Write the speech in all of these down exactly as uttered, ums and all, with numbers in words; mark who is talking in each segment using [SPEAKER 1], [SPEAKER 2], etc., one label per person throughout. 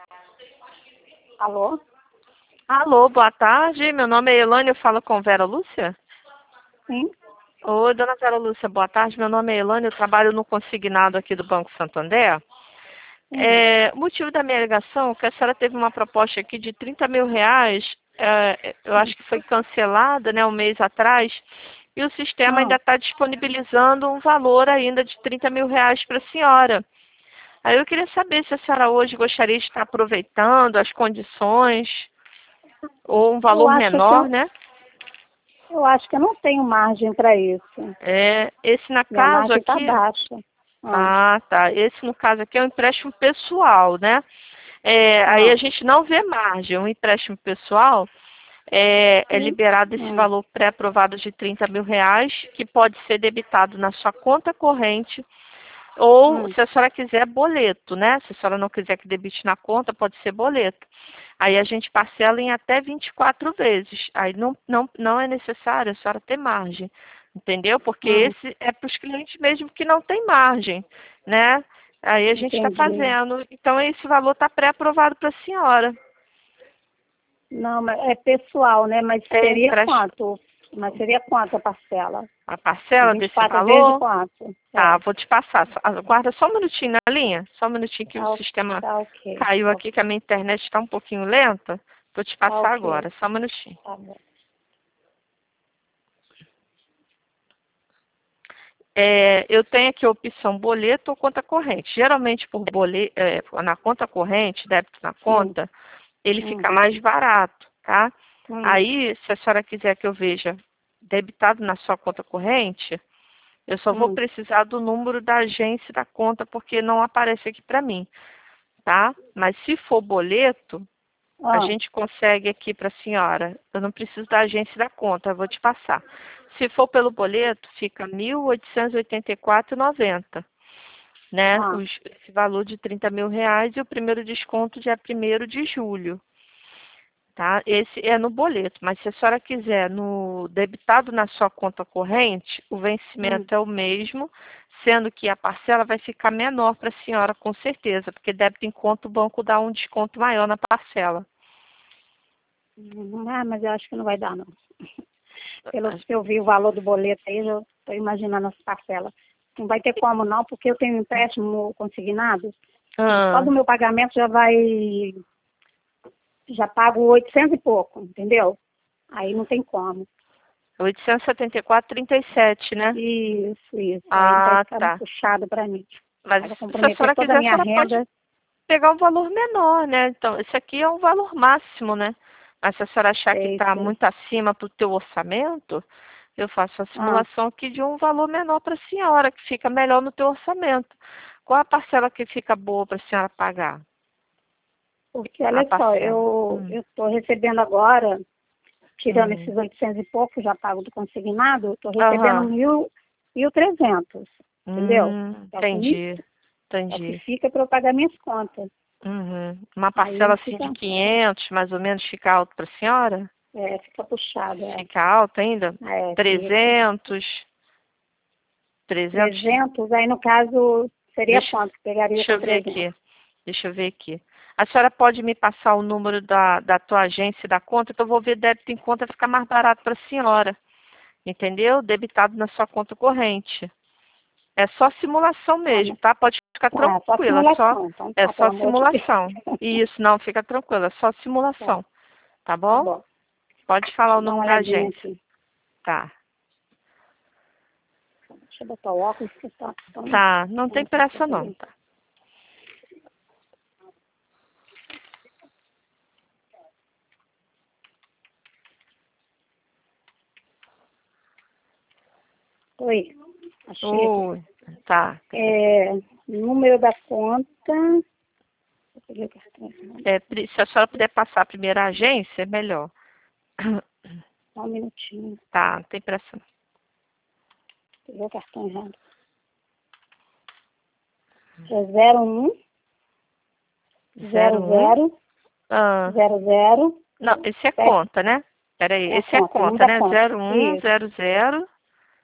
[SPEAKER 1] Alô?
[SPEAKER 2] Alô, boa tarde. Meu nome é Elane, eu falo com Vera Lúcia.
[SPEAKER 1] Sim?
[SPEAKER 2] Oi, dona Vera Lúcia, boa tarde. Meu nome é Elane, eu trabalho no consignado aqui do Banco Santander.
[SPEAKER 1] Sim.
[SPEAKER 2] É, o motivo da minha ligação é que a senhora teve uma proposta aqui de trinta mil reais, é, eu acho que foi cancelada, né, um mês atrás, e o sistema ainda
[SPEAKER 1] Ah,
[SPEAKER 2] está disponibilizando um valor ainda de trinta mil reais para a senhora. Aí eu queria saber se a senhora hoje gostaria de estar aproveitando as condições, ou um
[SPEAKER 1] eu
[SPEAKER 2] valor
[SPEAKER 1] acho que
[SPEAKER 2] menor,
[SPEAKER 1] eu,
[SPEAKER 2] né?
[SPEAKER 1] eu acho que eu não tenho margem para isso.
[SPEAKER 2] É, esse na
[SPEAKER 1] Minha
[SPEAKER 2] caso
[SPEAKER 1] margem está
[SPEAKER 2] aqui,
[SPEAKER 1] baixa. Ah,
[SPEAKER 2] ah, tá. Esse no caso aqui é um empréstimo pessoal, né? É, aí a
[SPEAKER 1] ah,
[SPEAKER 2] gente não vê margem. Um empréstimo pessoal é, é
[SPEAKER 1] sim.
[SPEAKER 2] liberado esse
[SPEAKER 1] Hum,
[SPEAKER 2] valor pré-aprovado de trinta mil reais, que pode ser debitado na sua conta corrente, ou
[SPEAKER 1] hum,
[SPEAKER 2] se a senhora quiser boleto, né? Se a senhora não quiser que debite na conta, pode ser boleto. Aí a gente parcela em até vinte e quatro vezes. Aí não, não, não é necessário a senhora ter margem, entendeu? Porque
[SPEAKER 1] hum,
[SPEAKER 2] esse é para os clientes mesmo que não tem margem, né? Aí a gente está
[SPEAKER 1] entendi.
[SPEAKER 2] fazendo. Então esse valor está pré-aprovado para a senhora.
[SPEAKER 1] Não, mas é pessoal, né? Mas
[SPEAKER 2] É
[SPEAKER 1] seria
[SPEAKER 2] empréstimo.
[SPEAKER 1] quanto? Mas seria quanto a parcela?
[SPEAKER 2] A
[SPEAKER 1] De
[SPEAKER 2] parcela
[SPEAKER 1] vinte e
[SPEAKER 2] desse
[SPEAKER 1] quatro vezes
[SPEAKER 2] valor,
[SPEAKER 1] quanto?
[SPEAKER 2] tá,
[SPEAKER 1] É.
[SPEAKER 2] vou te passar. Só- Aguarda só um minutinho na linha. Só um minutinho que o
[SPEAKER 1] Tá, o-
[SPEAKER 2] sistema
[SPEAKER 1] tá ok.
[SPEAKER 2] caiu
[SPEAKER 1] Tá,
[SPEAKER 2] aqui, que a minha internet está um pouquinho lenta. Vou te
[SPEAKER 1] tá
[SPEAKER 2] passar
[SPEAKER 1] ok.
[SPEAKER 2] agora. Só um minutinho.
[SPEAKER 1] Tá bom.
[SPEAKER 2] É, eu tenho aqui a opção boleto ou conta corrente. Geralmente, por boleto, é, na conta corrente, débito na
[SPEAKER 1] Hum,
[SPEAKER 2] conta, ele
[SPEAKER 1] hum,
[SPEAKER 2] fica mais barato, tá?
[SPEAKER 1] hum,
[SPEAKER 2] Aí, se a senhora quiser que eu veja debitado na sua conta corrente, eu só vou
[SPEAKER 1] hum.
[SPEAKER 2] precisar do número da agência da conta, porque não aparece aqui para mim, tá? Mas se for boleto, a
[SPEAKER 1] Ah,
[SPEAKER 2] gente consegue aqui para a senhora. Eu não preciso da agência da conta, eu vou te passar. Se for pelo boleto, fica mil oitocentos e oitenta e quatro reais e noventa centavos, né?
[SPEAKER 1] ah.
[SPEAKER 2] Os- esse valor de trinta mil reais e o primeiro desconto dia primeiro de julho, tá? Esse é no boleto, mas se a senhora quiser no debitado na sua conta corrente, o
[SPEAKER 1] Hum.
[SPEAKER 2] vencimento é o mesmo, sendo que a parcela vai ficar menor para a senhora, com certeza, porque débito em conta o banco dá um desconto maior na parcela.
[SPEAKER 1] Hum, Ah, mas eu acho que não vai dar, não. Pelo que eu vi o valor do boleto aí, eu estou imaginando as parcelas. Não vai ter como não, porque eu tenho um empréstimo consignado e só
[SPEAKER 2] Ah,
[SPEAKER 1] do meu pagamento já vai, já pago oitocentos e pouco, entendeu? Aí não tem como.
[SPEAKER 2] oitocentos e setenta e quatro reais e trinta e sete centavos, né?
[SPEAKER 1] Isso, isso. Aí vai
[SPEAKER 2] Ah,
[SPEAKER 1] ficar
[SPEAKER 2] tá.
[SPEAKER 1] puxado para mim.
[SPEAKER 2] Mas
[SPEAKER 1] Aí vai
[SPEAKER 2] se a
[SPEAKER 1] comprometer
[SPEAKER 2] senhora
[SPEAKER 1] toda a
[SPEAKER 2] quiser, a
[SPEAKER 1] minha
[SPEAKER 2] senhora pode
[SPEAKER 1] renda.
[SPEAKER 2] pegar um valor menor, né? Então, esse aqui é um valor máximo, né? Mas se a senhora achar que
[SPEAKER 1] Sei,
[SPEAKER 2] está
[SPEAKER 1] sei.
[SPEAKER 2] muito acima para o teu orçamento, eu faço a
[SPEAKER 1] Ah,
[SPEAKER 2] simulação aqui de um valor menor para a senhora, que fica melhor no teu orçamento. Qual a parcela que fica boa para a senhora pagar?
[SPEAKER 1] porque
[SPEAKER 2] A
[SPEAKER 1] olha só,
[SPEAKER 2] parcela.
[SPEAKER 1] eu
[SPEAKER 2] Hum,
[SPEAKER 1] eu estou recebendo agora, tirando esses
[SPEAKER 2] hum.
[SPEAKER 1] oitocentos e pouco, já pago do consignado, estou recebendo
[SPEAKER 2] Aham.
[SPEAKER 1] mil, mil trezentos, entendeu?
[SPEAKER 2] Hum,
[SPEAKER 1] É o que me,
[SPEAKER 2] entendi.
[SPEAKER 1] é o que
[SPEAKER 2] Entendi.
[SPEAKER 1] fica para eu pagar minhas contas.
[SPEAKER 2] Uhum. Uma
[SPEAKER 1] Aí
[SPEAKER 2] parcela assim
[SPEAKER 1] fica,
[SPEAKER 2] de quinhentos, mais ou menos, fica alto para a senhora?
[SPEAKER 1] é, fica puxado, é,
[SPEAKER 2] Fica alto ainda?
[SPEAKER 1] é, fica.
[SPEAKER 2] trezentos, trezentos.
[SPEAKER 1] trezentos, aí no caso, seria
[SPEAKER 2] Deixa,
[SPEAKER 1] quanto que pegaria
[SPEAKER 2] deixa
[SPEAKER 1] com
[SPEAKER 2] eu ver
[SPEAKER 1] trezentos?
[SPEAKER 2] aqui. Deixa eu ver aqui. A senhora pode me passar o número da, da tua agência e da conta, que eu vou ver débito em conta ficar mais barato para a senhora. Entendeu? Debitado na sua conta corrente. É só simulação
[SPEAKER 1] Ah,
[SPEAKER 2] mesmo,
[SPEAKER 1] mas,
[SPEAKER 2] tá? Pode ficar
[SPEAKER 1] tá, só
[SPEAKER 2] tranquila, é só,
[SPEAKER 1] simulação, então
[SPEAKER 2] é
[SPEAKER 1] tá, pelo
[SPEAKER 2] só
[SPEAKER 1] amor de Deus.
[SPEAKER 2] simulação. Isso, não, fica tranquila, é só
[SPEAKER 1] Tá,
[SPEAKER 2] simulação, tá
[SPEAKER 1] tá
[SPEAKER 2] bom?
[SPEAKER 1] bom.
[SPEAKER 2] Pode falar
[SPEAKER 1] Deixa
[SPEAKER 2] o
[SPEAKER 1] eu dar uma
[SPEAKER 2] número da
[SPEAKER 1] olhadinha
[SPEAKER 2] agência.
[SPEAKER 1] aqui.
[SPEAKER 2] Tá.
[SPEAKER 1] Deixa eu botar o óculos que tá tão,
[SPEAKER 2] Tá, não tem
[SPEAKER 1] tão
[SPEAKER 2] pressa não,
[SPEAKER 1] peraí.
[SPEAKER 2] tá?
[SPEAKER 1] Oi, achei aqui.
[SPEAKER 2] Oi, tá.
[SPEAKER 1] É, número da conta. Eu peguei o cartão,
[SPEAKER 2] É, pri- se a senhora puder passar a primeira agência, é melhor.
[SPEAKER 1] só um minutinho.
[SPEAKER 2] Tá, não tem pressa não.
[SPEAKER 1] Peguei o cartão errado. É zero um
[SPEAKER 2] zero
[SPEAKER 1] zero
[SPEAKER 2] um.
[SPEAKER 1] zero
[SPEAKER 2] Ah,
[SPEAKER 1] zero zero
[SPEAKER 2] não, esse é
[SPEAKER 1] sete.
[SPEAKER 2] conta, né? Peraí,
[SPEAKER 1] É a
[SPEAKER 2] esse é
[SPEAKER 1] conta, o nome
[SPEAKER 2] conta,
[SPEAKER 1] da
[SPEAKER 2] né?
[SPEAKER 1] conta.
[SPEAKER 2] Zero um
[SPEAKER 1] Isso.
[SPEAKER 2] zero zero.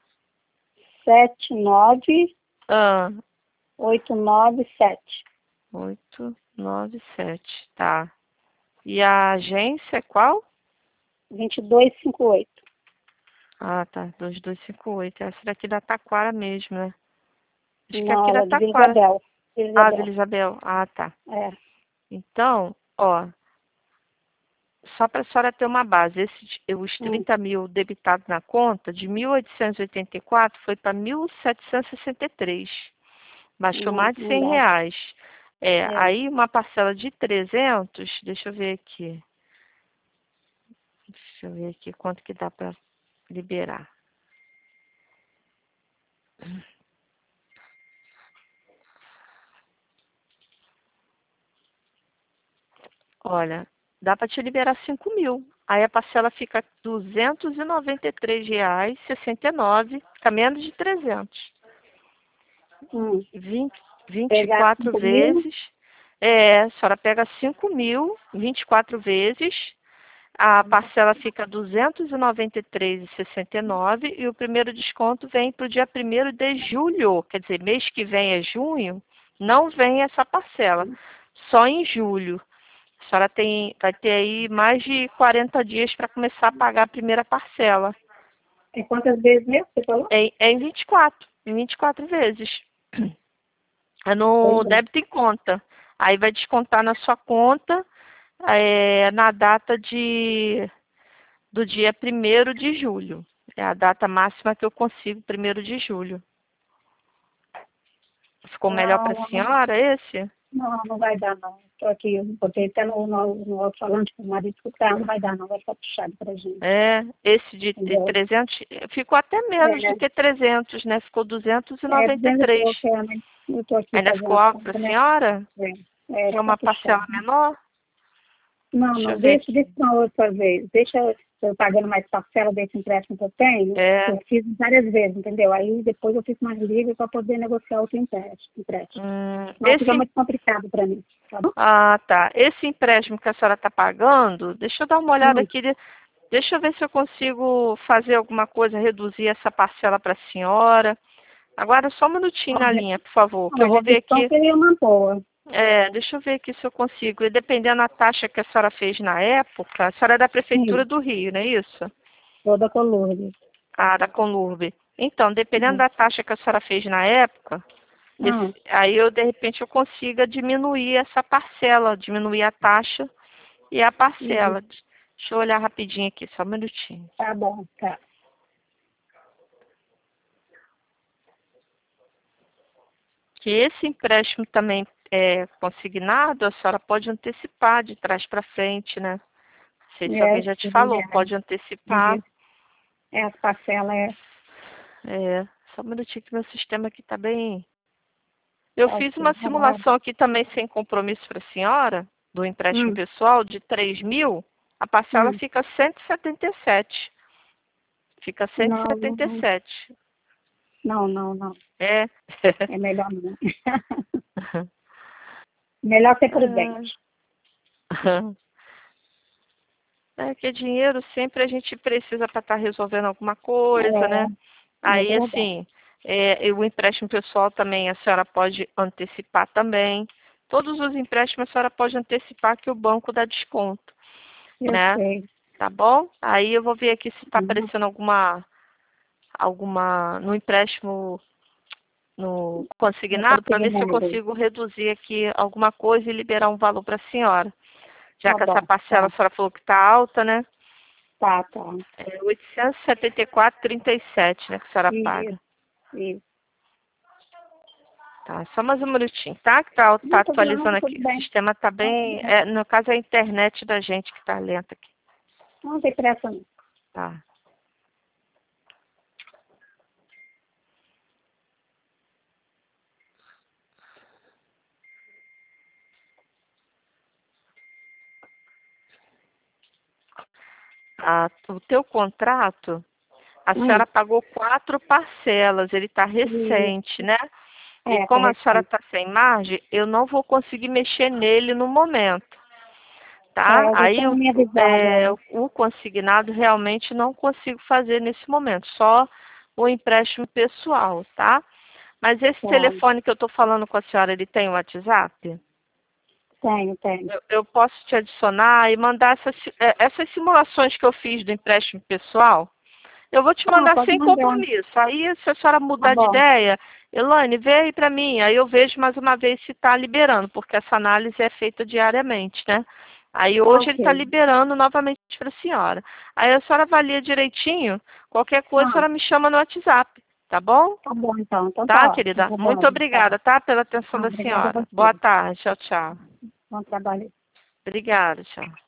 [SPEAKER 1] Sete nove
[SPEAKER 2] Ah,
[SPEAKER 1] oito nove sete.
[SPEAKER 2] oito nove sete, tá. E a agência é qual?
[SPEAKER 1] vinte e dois cinquenta e oito.
[SPEAKER 2] Ah, tá, dois dois cinco oito. Essa daqui da Taquara mesmo, né? Acho que é
[SPEAKER 1] Não,
[SPEAKER 2] aqui
[SPEAKER 1] ela
[SPEAKER 2] da
[SPEAKER 1] é de Vila
[SPEAKER 2] Taquara.
[SPEAKER 1] Isabel. Vila
[SPEAKER 2] Ah, Vila
[SPEAKER 1] Isabel.
[SPEAKER 2] Isabel. Ah, tá.
[SPEAKER 1] É.
[SPEAKER 2] Então, ó, só para a senhora ter uma base, esse, os
[SPEAKER 1] Hum.
[SPEAKER 2] trinta mil debitados na conta, de mil oitocentos e oitenta e quatro foi para mil setecentos e sessenta e três. Baixou
[SPEAKER 1] Não,
[SPEAKER 2] mais de
[SPEAKER 1] não
[SPEAKER 2] cem
[SPEAKER 1] dá.
[SPEAKER 2] reais. É,
[SPEAKER 1] É.
[SPEAKER 2] aí uma parcela de trezentos, deixa eu ver aqui. Deixa eu ver aqui quanto que dá para liberar. Olha, dá para te liberar cinco mil. Aí a parcela fica duzentos e noventa e três reais e sessenta e nove, fica menos de trezentos.
[SPEAKER 1] Hum.
[SPEAKER 2] vinte, vinte e
[SPEAKER 1] Pegar
[SPEAKER 2] quatro
[SPEAKER 1] cinco mil.
[SPEAKER 2] vezes. É, a senhora pega cinco mil, vinte e quatro vezes. A parcela fica duzentos e noventa e três reais e sessenta e nove centavos e o primeiro desconto vem para o dia primeiro de julho. Quer dizer, mês que vem é junho, não vem essa parcela. Só em julho. A senhora tem, vai ter aí mais de quarenta dias para começar a pagar a primeira parcela.
[SPEAKER 1] É quantas vezes mesmo você falou?
[SPEAKER 2] É, é em vinte e quatro, em vinte e quatro vezes. É no
[SPEAKER 1] Pois é.
[SPEAKER 2] débito em conta. Aí vai descontar na sua conta é, na data de, do dia primeiro de julho. É a data máxima que eu consigo, primeiro de julho. Ficou melhor para a
[SPEAKER 1] Não, não,
[SPEAKER 2] senhora esse?
[SPEAKER 1] não, não vai dar, não. Estou aqui, eu botei até no, no, no alto-falante para o marido escutar, não vai dar, não. Vai ficar puxado para a gente.
[SPEAKER 2] É, esse de, de
[SPEAKER 1] Entendeu?
[SPEAKER 2] trezentos, ficou até menos do
[SPEAKER 1] É,
[SPEAKER 2] que trezentos, né? Ficou duzentos e
[SPEAKER 1] é
[SPEAKER 2] noventa e
[SPEAKER 1] dizendo que
[SPEAKER 2] três.
[SPEAKER 1] eu quero, né? Eu estou aqui
[SPEAKER 2] Ainda
[SPEAKER 1] fazendo
[SPEAKER 2] ficou
[SPEAKER 1] as
[SPEAKER 2] alto para
[SPEAKER 1] contas,
[SPEAKER 2] a
[SPEAKER 1] né?
[SPEAKER 2] senhora?
[SPEAKER 1] É, é,
[SPEAKER 2] Quer
[SPEAKER 1] fica
[SPEAKER 2] uma
[SPEAKER 1] puxado.
[SPEAKER 2] parcela menor?
[SPEAKER 1] Não,
[SPEAKER 2] Deixa eu
[SPEAKER 1] não,
[SPEAKER 2] ver
[SPEAKER 1] deixa,
[SPEAKER 2] aqui.
[SPEAKER 1] deixa para outra vez. Deixa eu pagando mais parcela desse empréstimo que eu tenho.
[SPEAKER 2] É,
[SPEAKER 1] Eu fiz várias vezes, entendeu? Aí depois eu fico mais livre para poder negociar outro empréstimo. empréstimo.
[SPEAKER 2] hum,
[SPEAKER 1] Senão fica
[SPEAKER 2] esse
[SPEAKER 1] muito complicado para mim, tá bom?
[SPEAKER 2] Ah, tá. Esse empréstimo que a senhora está pagando, deixa eu dar uma olhada
[SPEAKER 1] Hum,
[SPEAKER 2] aqui. de- Deixa eu ver se eu consigo fazer alguma coisa, reduzir essa parcela para a senhora. Agora só um minutinho na
[SPEAKER 1] olha,
[SPEAKER 2] linha, por favor, que
[SPEAKER 1] a
[SPEAKER 2] eu vou ver
[SPEAKER 1] redução
[SPEAKER 2] aqui.
[SPEAKER 1] seria uma boa.
[SPEAKER 2] É, deixa eu ver aqui se eu consigo. E dependendo da taxa que a senhora fez na época, a senhora é da Prefeitura
[SPEAKER 1] Sim,
[SPEAKER 2] do Rio, não é isso?
[SPEAKER 1] toda coluna.
[SPEAKER 2] Ah, da Conurb. Então, dependendo
[SPEAKER 1] Uhum.
[SPEAKER 2] da taxa que a senhora fez na época,
[SPEAKER 1] Ah,
[SPEAKER 2] esse- aí eu, de repente, eu consiga diminuir essa parcela, diminuir a taxa e a
[SPEAKER 1] uhum.
[SPEAKER 2] parcela. Deixa eu olhar rapidinho aqui, só um minutinho.
[SPEAKER 1] Tá bom, tá.
[SPEAKER 2] Que esse empréstimo também é consignado, a senhora pode antecipar de trás para frente, né? Não sei se
[SPEAKER 1] É,
[SPEAKER 2] alguém já te
[SPEAKER 1] sim,
[SPEAKER 2] falou,
[SPEAKER 1] é,
[SPEAKER 2] pode antecipar.
[SPEAKER 1] é, as parcelas é,
[SPEAKER 2] É, só um minutinho que meu sistema aqui está bem. Eu
[SPEAKER 1] pode
[SPEAKER 2] fiz
[SPEAKER 1] ser
[SPEAKER 2] uma
[SPEAKER 1] parado.
[SPEAKER 2] simulação aqui também sem compromisso para a senhora, do empréstimo
[SPEAKER 1] Hum,
[SPEAKER 2] pessoal, de três mil, a parcela
[SPEAKER 1] hum.
[SPEAKER 2] fica cento e setenta e sete. Fica cento e
[SPEAKER 1] Não, não,
[SPEAKER 2] setenta e
[SPEAKER 1] não,
[SPEAKER 2] sete.
[SPEAKER 1] não, não, não.
[SPEAKER 2] É.
[SPEAKER 1] É melhor não. Melhor ser prudente.
[SPEAKER 2] Ah. É que dinheiro sempre a gente precisa para estar resolvendo alguma coisa, né?
[SPEAKER 1] É, é
[SPEAKER 2] Aí,
[SPEAKER 1] verdade.
[SPEAKER 2] assim, é, e o empréstimo pessoal também a senhora pode antecipar também. Todos os empréstimos a senhora pode antecipar que o banco dá desconto,
[SPEAKER 1] Eu
[SPEAKER 2] né?
[SPEAKER 1] sei.
[SPEAKER 2] Tá bom? Aí eu vou ver aqui se está
[SPEAKER 1] Uhum.
[SPEAKER 2] aparecendo alguma, alguma, no empréstimo no
[SPEAKER 1] Eu
[SPEAKER 2] consignado, para
[SPEAKER 1] consegui
[SPEAKER 2] ver se eu
[SPEAKER 1] nada.
[SPEAKER 2] consigo reduzir aqui alguma coisa e liberar um valor para a senhora. Já
[SPEAKER 1] Tá
[SPEAKER 2] que essa
[SPEAKER 1] bom,
[SPEAKER 2] parcela
[SPEAKER 1] tá.
[SPEAKER 2] a senhora falou que está alta, né?
[SPEAKER 1] Tá, tá.
[SPEAKER 2] É oitocentos e setenta e quatro vírgula trinta e sete, né, que a senhora paga.
[SPEAKER 1] Isso, isso.
[SPEAKER 2] Tá, só mais um minutinho, tá? Que tá, tá
[SPEAKER 1] Não, tô
[SPEAKER 2] atualizando
[SPEAKER 1] falando,
[SPEAKER 2] aqui.
[SPEAKER 1] tudo
[SPEAKER 2] O
[SPEAKER 1] bem.
[SPEAKER 2] sistema tá
[SPEAKER 1] Não,
[SPEAKER 2] bem. É, no caso, é a internet da gente que tá lenta aqui.
[SPEAKER 1] não tem pressa não.
[SPEAKER 2] Tá. Ah, o teu contrato, a
[SPEAKER 1] Hum,
[SPEAKER 2] senhora pagou quatro parcelas, ele tá
[SPEAKER 1] isso.
[SPEAKER 2] recente, né? E
[SPEAKER 1] É, tá
[SPEAKER 2] como a senhora
[SPEAKER 1] recente.
[SPEAKER 2] tá sem margem, eu não vou conseguir mexer nele no momento,
[SPEAKER 1] É,
[SPEAKER 2] tá?
[SPEAKER 1] eu já
[SPEAKER 2] Aí
[SPEAKER 1] tinha
[SPEAKER 2] o,
[SPEAKER 1] me avisado,
[SPEAKER 2] é,
[SPEAKER 1] é.
[SPEAKER 2] o consignado realmente não consigo fazer nesse momento, só o empréstimo pessoal, tá? Mas esse
[SPEAKER 1] Tá.
[SPEAKER 2] telefone que eu estou falando com a senhora, ele tem WhatsApp?
[SPEAKER 1] Tenho, tenho.
[SPEAKER 2] Eu, eu posso te adicionar e mandar essas, é, essas simulações que eu fiz do empréstimo pessoal. Eu vou te
[SPEAKER 1] Ah,
[SPEAKER 2] mandar
[SPEAKER 1] pode
[SPEAKER 2] sem
[SPEAKER 1] mandar.
[SPEAKER 2] compromisso. Aí, se a senhora
[SPEAKER 1] Tá
[SPEAKER 2] mudar de
[SPEAKER 1] bom.
[SPEAKER 2] ideia, Elaine, vê aí para mim. Aí eu vejo mais uma vez se está liberando, porque essa análise é feita diariamente, né? Aí hoje ele está
[SPEAKER 1] Ok.
[SPEAKER 2] liberando novamente para a senhora. Aí a senhora avalia direitinho. Qualquer coisa, a
[SPEAKER 1] Ah,
[SPEAKER 2] senhora me chama no WhatsApp, tá bom?
[SPEAKER 1] tá bom, então. Então
[SPEAKER 2] Tá,
[SPEAKER 1] tá ótimo.
[SPEAKER 2] querida?
[SPEAKER 1] Tá
[SPEAKER 2] Muito
[SPEAKER 1] bom. Tá.
[SPEAKER 2] obrigada, tá? Pela atenção
[SPEAKER 1] Ah,
[SPEAKER 2] da
[SPEAKER 1] obrigada a
[SPEAKER 2] senhora. Boa
[SPEAKER 1] você.
[SPEAKER 2] tarde. Tchau, tchau.
[SPEAKER 1] Bom trabalho.
[SPEAKER 2] Obrigada, tchau.